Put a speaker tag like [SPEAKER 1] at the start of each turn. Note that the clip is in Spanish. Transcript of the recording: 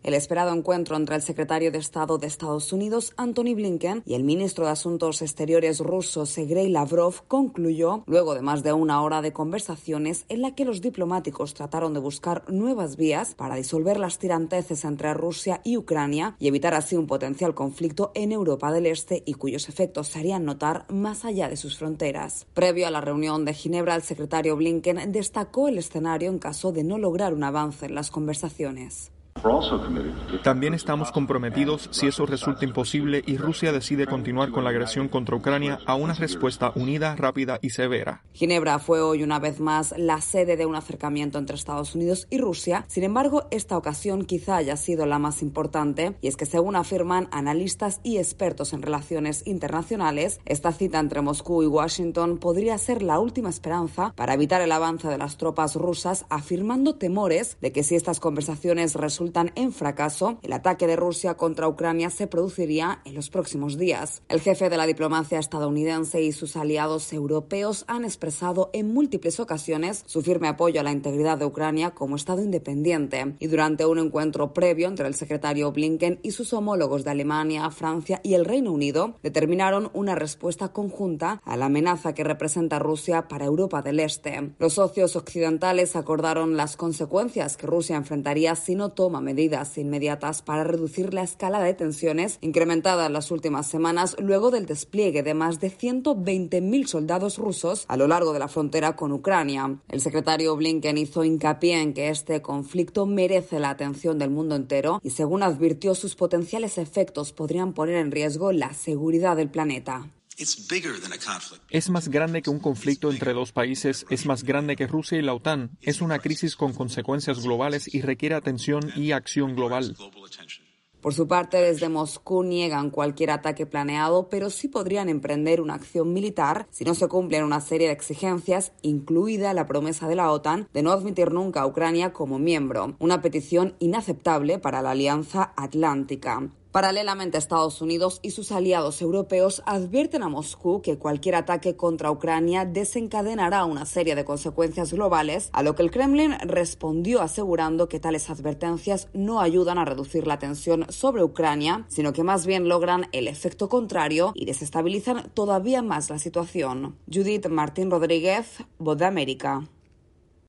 [SPEAKER 1] el esperado encuentro entre el secretario de Estado de Estados Unidos, Antony Blinken, y el ministro de Asuntos Exteriores ruso, Sergei Lavrov, concluyó luego de más de una hora de conversaciones en la que los diplomáticos trataron de buscar nuevas vías para disolver las tiranteces entre Rusia y Ucrania y evitar así un potencial conflicto en Europa del Este y cuyos efectos se harían notar más allá de sus fronteras. Previo a la reunión de Ginebra, el secretario Blinken destacó el escenario en caso de no lograr un avance en las conversaciones.
[SPEAKER 2] También estamos comprometidos, si eso resulta imposible y Rusia decide continuar con la agresión contra Ucrania, a una respuesta unida, rápida y severa.
[SPEAKER 1] Ginebra fue hoy una vez más la sede de un acercamiento entre Estados Unidos y Rusia. Sin embargo, esta ocasión quizá haya sido la más importante, y es que según afirman analistas y expertos en relaciones internacionales, esta cita entre Moscú y Washington podría ser la última esperanza para evitar el avance de las tropas rusas, afirmando temores de que si estas conversaciones resultan en fracaso, el ataque de Rusia contra Ucrania se produciría en los próximos días. El jefe de la diplomacia estadounidense y sus aliados europeos han expresado en múltiples ocasiones su firme apoyo a la integridad de Ucrania como Estado independiente, y durante un encuentro previo entre el secretario Blinken y sus homólogos de Alemania, Francia y el Reino Unido, determinaron una respuesta conjunta a la amenaza que representa Rusia para Europa del Este. Los socios occidentales acordaron las consecuencias que Rusia enfrentaría si no toma medidas inmediatas para reducir la escalada de tensiones incrementada en las últimas semanas luego del despliegue de más de 120.000 soldados rusos a lo largo de la frontera con Ucrania. El secretario Blinken hizo hincapié en que este conflicto merece la atención del mundo entero y, según advirtió, sus potenciales efectos podrían poner en riesgo la seguridad del planeta.
[SPEAKER 2] Es más grande que un conflicto entre dos países, es más grande que Rusia y la OTAN. Es una crisis con consecuencias globales y requiere atención y acción global.
[SPEAKER 1] Por su parte, desde Moscú niegan cualquier ataque planeado, pero sí podrían emprender una acción militar si no se cumplen una serie de exigencias, incluida la promesa de la OTAN de no admitir nunca a Ucrania como miembro, una petición inaceptable para la Alianza Atlántica. Paralelamente, Estados Unidos y sus aliados europeos advierten a Moscú que cualquier ataque contra Ucrania desencadenará una serie de consecuencias globales, a lo que el Kremlin respondió asegurando que tales advertencias no ayudan a reducir la tensión sobre Ucrania, sino que más bien logran el efecto contrario y desestabilizan todavía más la situación. Judith Martín Rodríguez, Voz de América.